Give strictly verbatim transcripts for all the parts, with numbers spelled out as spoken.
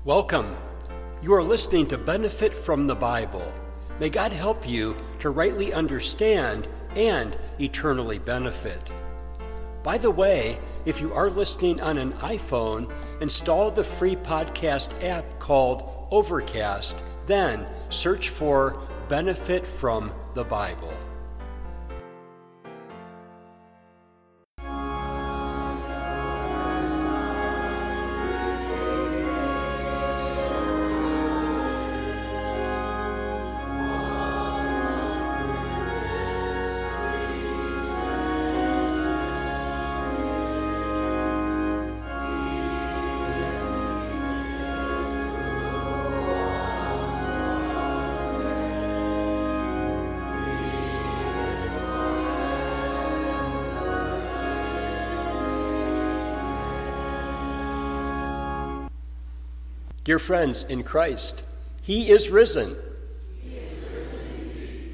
Welcome. You are listening to Benefit from the Bible. May God help you to rightly understand and eternally benefit. By the way, if you are listening on an iPhone, install the free podcast app called Overcast, then search for Benefit from the Bible. Dear friends in Christ, He is risen. He is risen indeed.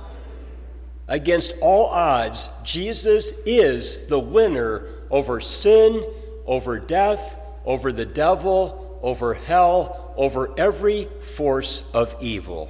Against all odds, Jesus is the winner over sin, over death, over the devil, over hell, over every force of evil.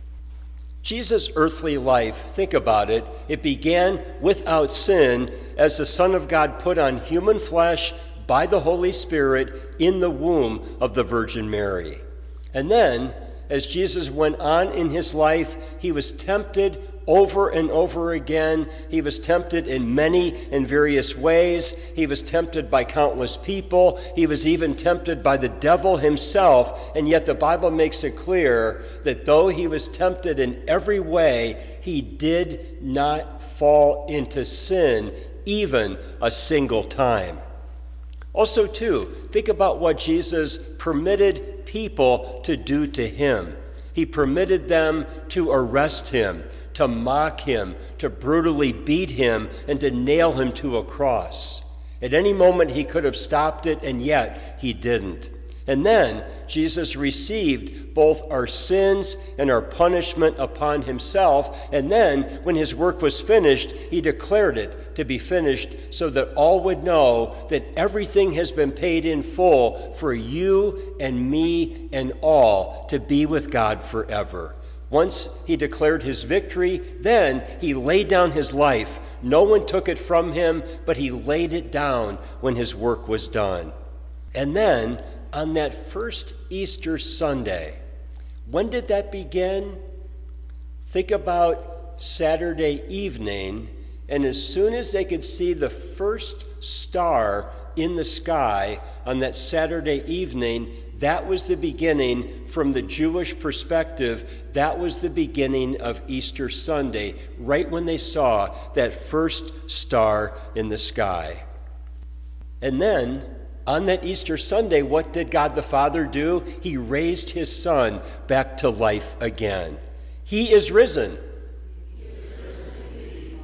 Jesus' earthly life, think about it, it began without sin as the Son of God put on human flesh by the Holy Spirit in the womb of the Virgin Mary. And then, as Jesus went on in his life, he was tempted over and over again. He was tempted in many and various ways. He was tempted by countless people. He was even tempted by the devil himself. And yet the Bible makes it clear that though he was tempted in every way, he did not fall into sin even a single time. Also, too, think about what Jesus permitted people to do to him. He permitted them to arrest him, to mock him, to brutally beat him, and to nail him to a cross. At any moment he could have stopped it, and yet he didn't. And then Jesus received both our sins and our punishment upon himself. And then when his work was finished, he declared it to be finished so that all would know that everything has been paid in full for you and me and all to be with God forever. Once he declared his victory, then he laid down his life. No one took it from him, but he laid it down when his work was done. And then on that first Easter Sunday, when did that begin? Think about Saturday evening, and as soon as they could see the first star in the sky on that Saturday evening, that was the beginning, from the Jewish perspective, that was the beginning of Easter Sunday, right when they saw that first star in the sky. And then, on that Easter Sunday, what did God the Father do? He raised his Son back to life again. He is risen. He is risen indeed.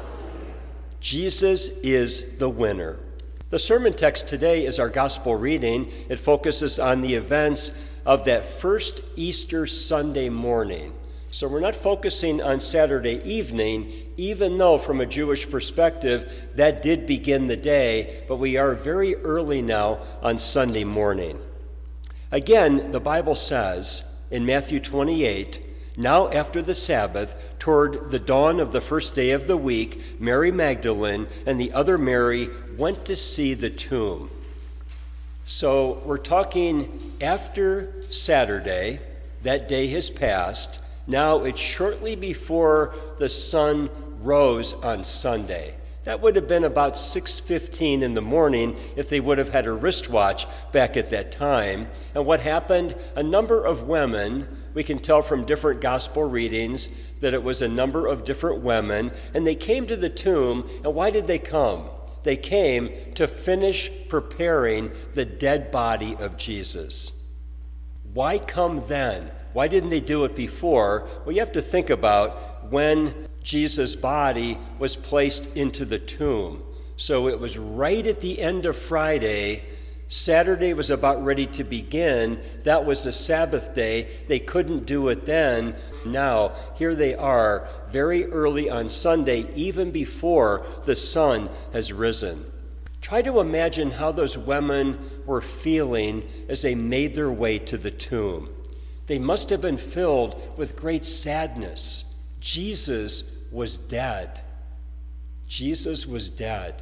Jesus is the winner. The sermon text today is our gospel reading. It focuses on the events of that first Easter Sunday morning. So we're not focusing on Saturday evening, even though from a Jewish perspective that did begin the day, but we are very early now on Sunday morning. Again, the Bible says in Matthew twenty-eight, "Now after the Sabbath, toward the dawn of the first day of the week, Mary Magdalene and the other Mary went to see the tomb." So we're talking after Saturday, that day has passed. Now it's shortly before the sun rose on Sunday. That would have been about six fifteen in the morning if they would have had a wristwatch back at that time. And what happened? A number of women, we can tell from different gospel readings that it was a number of different women, and they came to the tomb. And why did they come? They came to finish preparing the dead body of Jesus. Why come then? Why didn't they do it before? Well, you have to think about when Jesus' body was placed into the tomb. So it was right at the end of Friday. Saturday was about ready to begin. That was the Sabbath day. They couldn't do it then. Now, here they are, very early on Sunday, even before the sun has risen. Try to imagine how those women were feeling as they made their way to the tomb. They must have been filled with great sadness. Jesus was dead. Jesus was dead.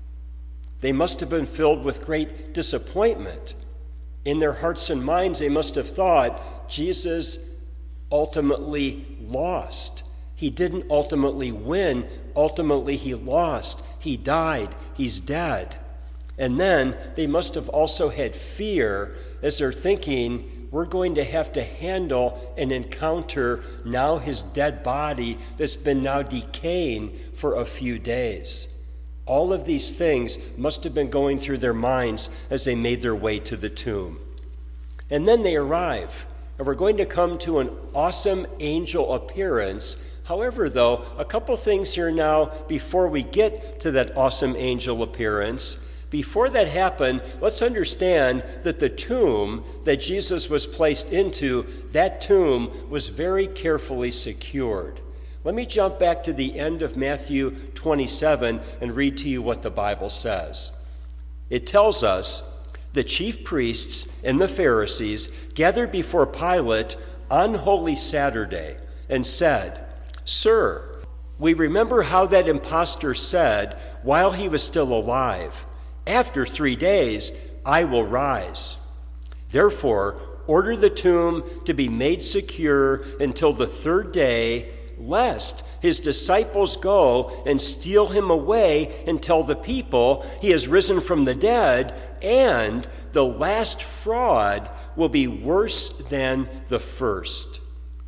They must have been filled with great disappointment. In their hearts and minds, they must have thought Jesus ultimately lost. He didn't ultimately win. Ultimately, he lost. He died. He's dead. And then they must have also had fear as they're thinking, we're going to have to handle and encounter now his dead body that's been now decaying for a few days. All of these things must have been going through their minds as they made their way to the tomb. And then they arrive, and we're going to come to an awesome angel appearance. However, though, a couple things here now before we get to that awesome angel appearance. Before that happened, let's understand that the tomb that Jesus was placed into, that tomb was very carefully secured. Let me jump back to the end of Matthew twenty-seven and read to you what the Bible says. It tells us, the chief priests and the Pharisees gathered before Pilate on Holy Saturday and said, "Sir, we remember how that impostor said while he was still alive, 'After three days I will rise.' Therefore, order the tomb to be made secure until the third day, lest his disciples go and steal him away and tell the people he has risen from the dead, and the last fraud will be worse than the first."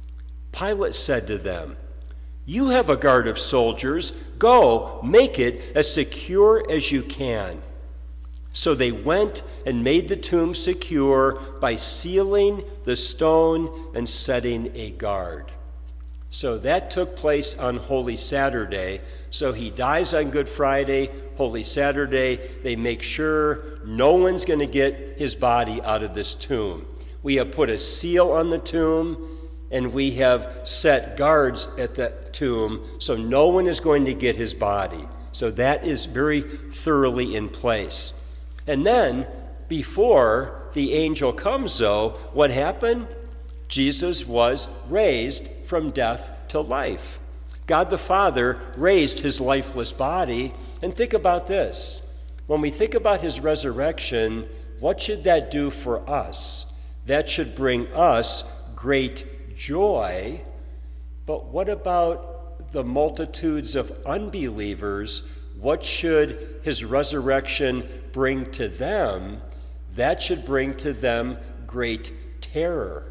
Pilate said to them, "You have a guard of soldiers. Go, make it as secure as you can." So they went and made the tomb secure by sealing the stone and setting a guard. So that took place on Holy Saturday. So he dies on Good Friday, Holy Saturday. They make sure no one's going to get his body out of this tomb. We have put a seal on the tomb, and we have set guards at the tomb, so no one is going to get his body. So that is very thoroughly in place. And then, before the angel comes, though, what happened? Jesus was raised from death to life. God the Father raised his lifeless body. And think about this. When we think about his resurrection, what should that do for us? That should bring us great joy. But what about the multitudes of unbelievers? What should his resurrection bring to them? That should bring to them great terror.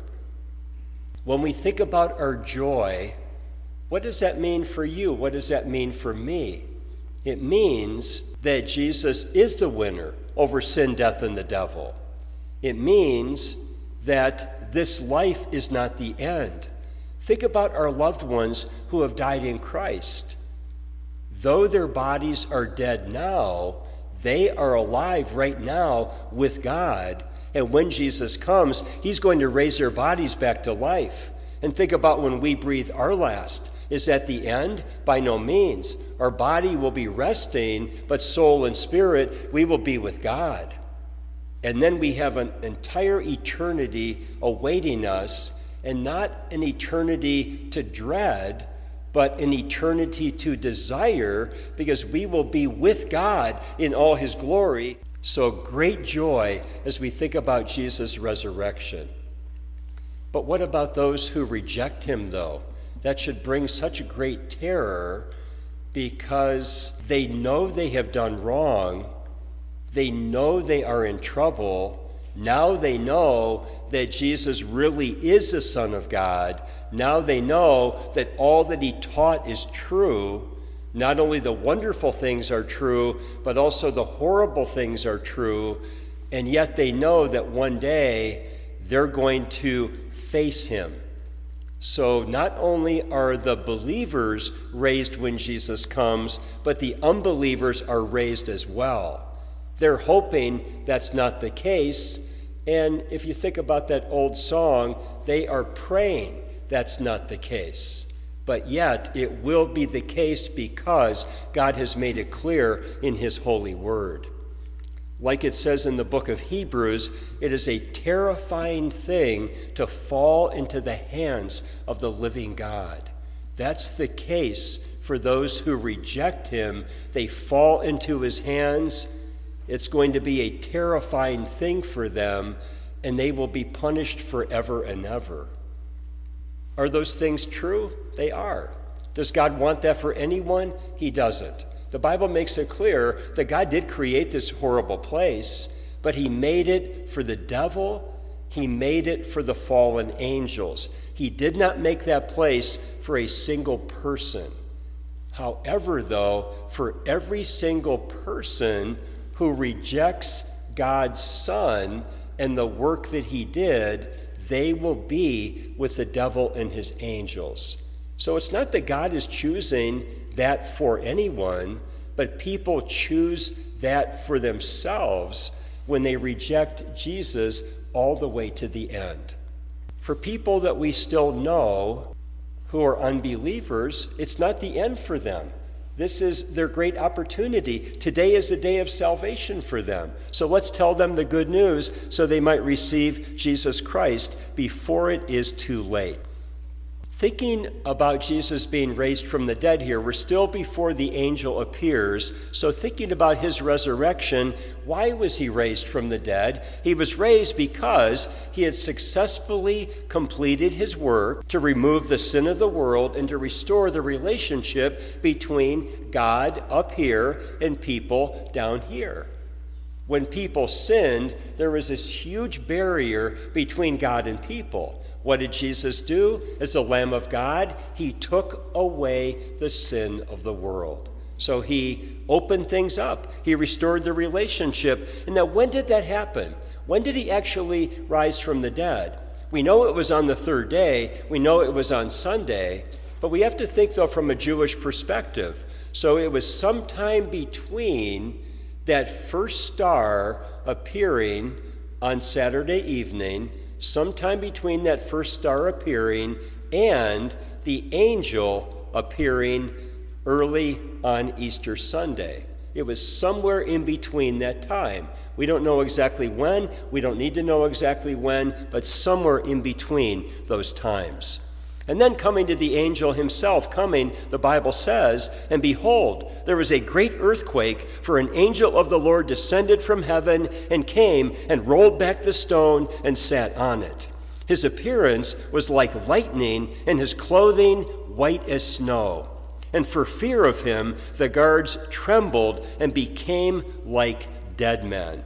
When we think about our joy, what does that mean for you? What does that mean for me? It means that Jesus is the winner over sin, death, and the devil. It means that this life is not the end. Think about our loved ones who have died in Christ. Though their bodies are dead now, they are alive right now with God. And when Jesus comes, he's going to raise their bodies back to life. And think about when we breathe our last. Is that the end? By no means. Our body will be resting, but soul and spirit, we will be with God. And then we have an entire eternity awaiting us, and not an eternity to dread, but an eternity to desire, because we will be with God in all his glory. So great joy as we think about Jesus' resurrection. But what about those who reject him, though? That should bring such great terror, because they know they have done wrong. They know they are in trouble. Now they know that Jesus really is the Son of God. Now they know that all that he taught is true. Not only the wonderful things are true, but also the horrible things are true. And yet they know that one day they're going to face him. So not only are the believers raised when Jesus comes, but the unbelievers are raised as well. They're hoping that's not the case. And if you think about that old song, they are praying that's not the case. But yet it will be the case, because God has made it clear in his holy word. Like it says in the book of Hebrews, it is a terrifying thing to fall into the hands of the living God. That's the case for those who reject him. They fall into his hands. It's going to be a terrifying thing for them, and they will be punished forever and ever. Are those things true? They are. Does God want that for anyone? He doesn't. The Bible makes it clear that God did create this horrible place, but he made it for the devil. He made it for the fallen angels. He did not make that place for a single person. However, though, for every single person who rejects God's Son and the work that he did, they will be with the devil and his angels. So it's not that God is choosing that for anyone, but people choose that for themselves when they reject Jesus all the way to the end. For people that we still know who are unbelievers, it's not the end for them. This is their great opportunity. Today is the day of salvation for them. So let's tell them the good news so they might receive Jesus Christ before it is too late. Thinking about Jesus being raised from the dead here, we're still before the angel appears. So thinking about his resurrection, why was he raised from the dead? He was raised because he had successfully completed his work to remove the sin of the world and to restore the relationship between God up here and people down here. When people sinned, there was this huge barrier between God and people. What did Jesus do? As the Lamb of God, he took away the sin of the world. So he opened things up. He restored the relationship. And now, when did that happen? When did he actually rise from the dead? We know it was on the third day. We know it was on Sunday. But we have to think, though, from a Jewish perspective. So it was sometime between that first star appearing on Saturday evening, sometime between that first star appearing and the angel appearing early on Easter Sunday. It was somewhere in between that time. We don't know exactly when, we don't need to know exactly when, but somewhere in between those times. And then coming to the angel himself, coming, the Bible says, and behold, there was a great earthquake, for an angel of the Lord descended from heaven and came and rolled back the stone and sat on it. His appearance was like lightning, and his clothing white as snow. And for fear of him, the guards trembled and became like dead men.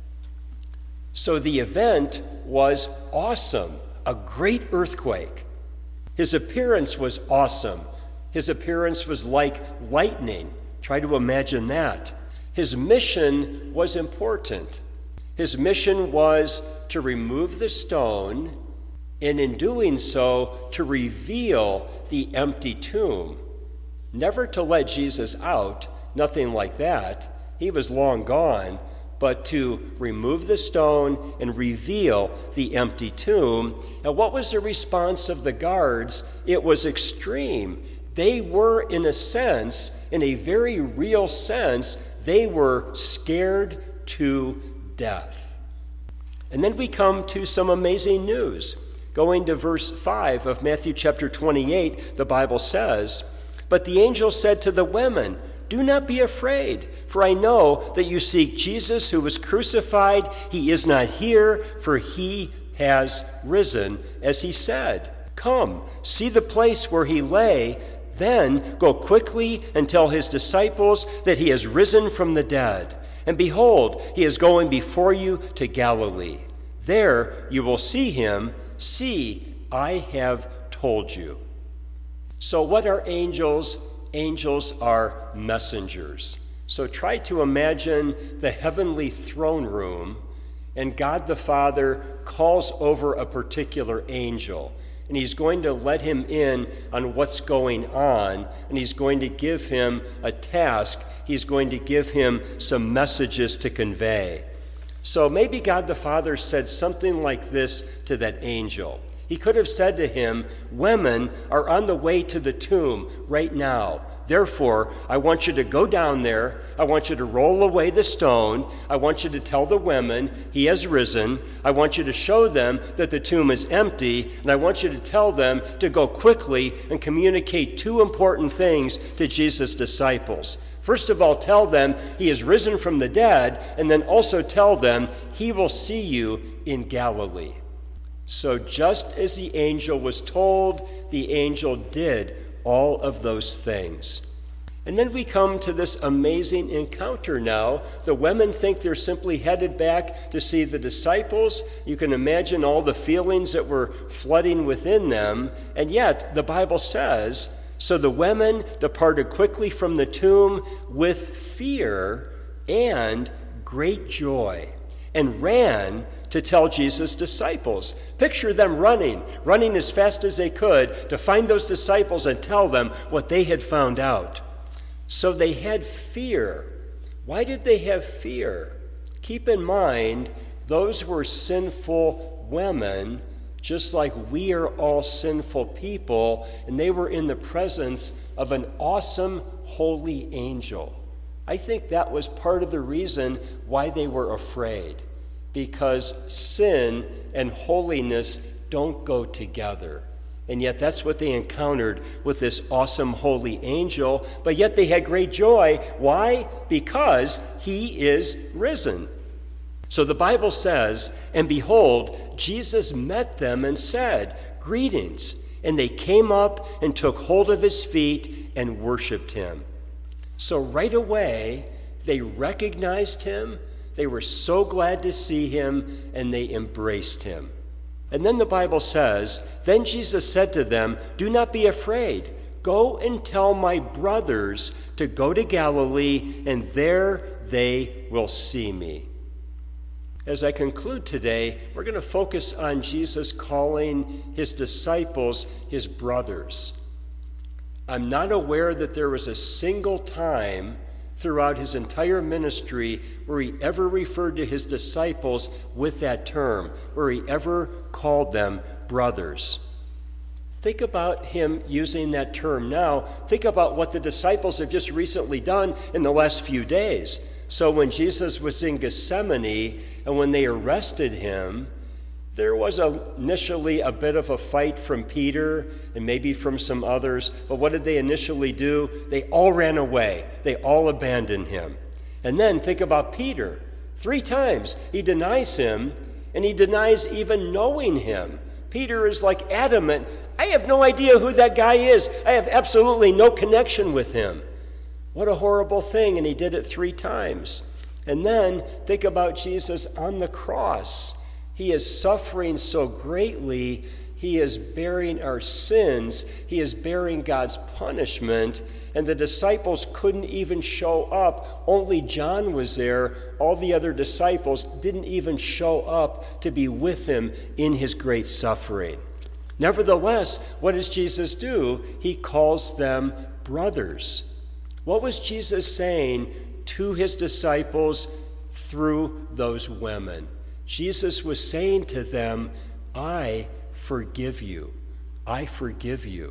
So the event was awesome, a great earthquake. His appearance was awesome. His appearance was like lightning. Try to imagine that. His mission was important. His mission was to remove the stone, and in doing so, to reveal the empty tomb. Never to let Jesus out, nothing like that. He was long gone. But to remove the stone and reveal the empty tomb. Now, what was the response of the guards? It was extreme. They were, in a sense, in a very real sense, they were scared to death. And then we come to some amazing news. Going to verse five of Matthew chapter twenty-eight, the Bible says, "But the angel said to the women, 'Do not be afraid, for I know that you seek Jesus who was crucified. He is not here, for he has risen, as he said. Come, see the place where he lay. Then go quickly and tell his disciples that he has risen from the dead. And behold, he is going before you to Galilee. There you will see him. See, I have told you.'" So what are angels? Angels are messengers. So try to imagine the heavenly throne room, and God the Father calls over a particular angel, and he's going to let him in on what's going on, and he's going to give him a task. He's going to give him some messages to convey. So maybe God the Father said something like this to that angel. He could have said to him, "Women are on the way to the tomb right now. Therefore, I want you to go down there. I want you to roll away the stone. I want you to tell the women he has risen. I want you to show them that the tomb is empty. And I want you to tell them to go quickly and communicate two important things to Jesus' disciples. First of all, tell them he is risen from the dead, and then also tell them he will see you in Galilee. So just as the angel was told, the angel did all of those things. And then we come to this amazing encounter now. The women think they're simply headed back to see the disciples. You can imagine all the feelings that were flooding within them. And yet, the Bible says, so the women departed quickly from the tomb with fear and great joy, and ran to tell Jesus' disciples. Picture them running, running as fast as they could to find those disciples and tell them what they had found out. So they had fear. Why did they have fear? Keep in mind, those were sinful women, just like we are all sinful people, and they were in the presence of an awesome, holy angel. I think that was part of the reason why they were afraid, because sin and holiness don't go together. And yet that's what they encountered with this awesome holy angel, but yet they had great joy. Why? Because he is risen. So the Bible says, and behold, Jesus met them and said, "Greetings." And they came up and took hold of his feet and worshiped him. So right away, they recognized him. They were so glad to see him, and they embraced him. And then the Bible says, then Jesus said to them, "Do not be afraid. Go and tell my brothers to go to Galilee, and there they will see me." As I conclude today, we're going to focus on Jesus calling his disciples his brothers. I'm not aware that there was a single time throughout his entire ministry where he ever referred to his disciples with that term, where he ever called them brothers. Think about him using that term now. Think about what the disciples have just recently done in the last few days. So when Jesus was in Gethsemane and when they arrested him, there was initially a bit of a fight from Peter and maybe from some others. But what did they initially do? They all ran away. They all abandoned him. And then think about Peter. Three times he denies him, and he denies even knowing him. Peter is like adamant, "I have no idea who that guy is. I have absolutely no connection with him." What a horrible thing, and he did it three times. And then think about Jesus on the cross. He is suffering so greatly. He is bearing our sins. He is bearing God's punishment. And the disciples couldn't even show up. Only John was there. All the other disciples didn't even show up to be with him in his great suffering. Nevertheless, what does Jesus do? He calls them brothers. What was Jesus saying to his disciples through those women? Jesus was saying to them, "I forgive you. I forgive you."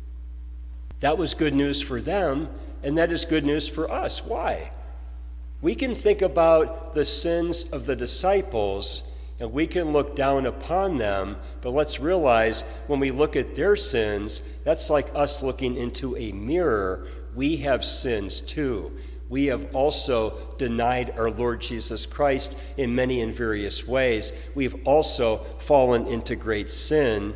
That was good news for them, and that is good news for us. Why? We can think about the sins of the disciples, and we can look down upon them, but let's realize when we look at their sins, that's like us looking into a mirror. We have sins too. We have also denied our Lord Jesus Christ in many and various ways. We've also fallen into great sin.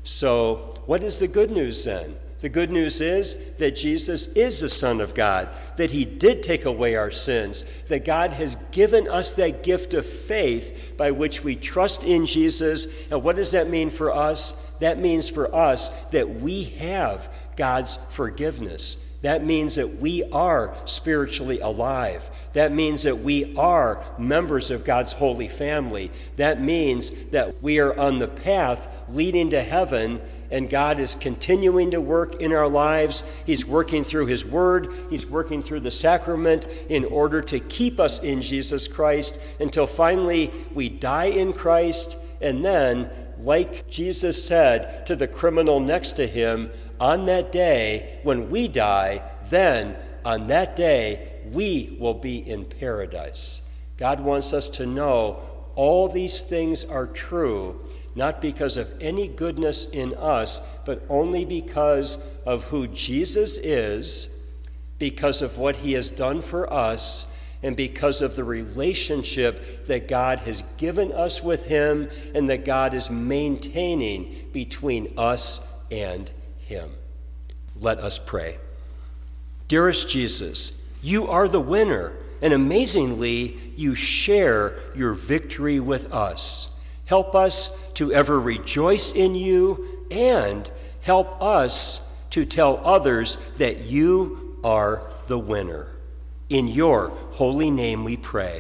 So what is the good news then? The good news is that Jesus is the Son of God, that he did take away our sins, that God has given us that gift of faith by which we trust in Jesus. And what does that mean for us? That means for us that we have God's forgiveness. That means that we are spiritually alive. That means that we are members of God's holy family. That means that we are on the path leading to heaven, and God is continuing to work in our lives. He's working through his word. He's working through the sacrament in order to keep us in Jesus Christ until finally we die in Christ. And then, like Jesus said to the criminal next to him, on that day when we die, then on that day, we will be in paradise. God wants us to know all these things are true, not because of any goodness in us, but only because of who Jesus is, because of what he has done for us, and because of the relationship that God has given us with him and that God is maintaining between us and him. Let us pray. Dearest Jesus, you are the winner, and amazingly, you share your victory with us. Help us to ever rejoice in you, and help us to tell others that you are the winner. In your holy name we pray.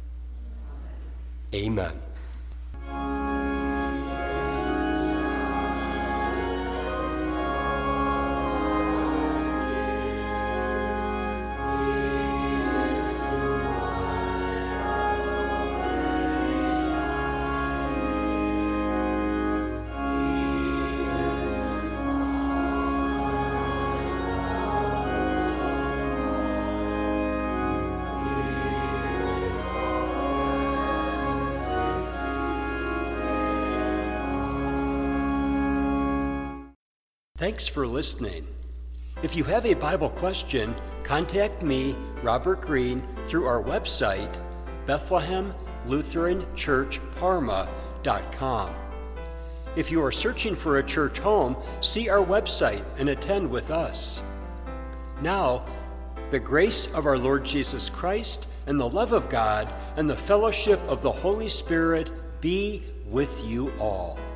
Amen. Thanks for listening. If you have a Bible question, contact me, Robert Green, through our website, Bethlehem Lutheran Church Parma dot com. If you are searching for a church home, see our website and attend with us. Now, the grace of our Lord Jesus Christ and the love of God and the fellowship of the Holy Spirit be with you all.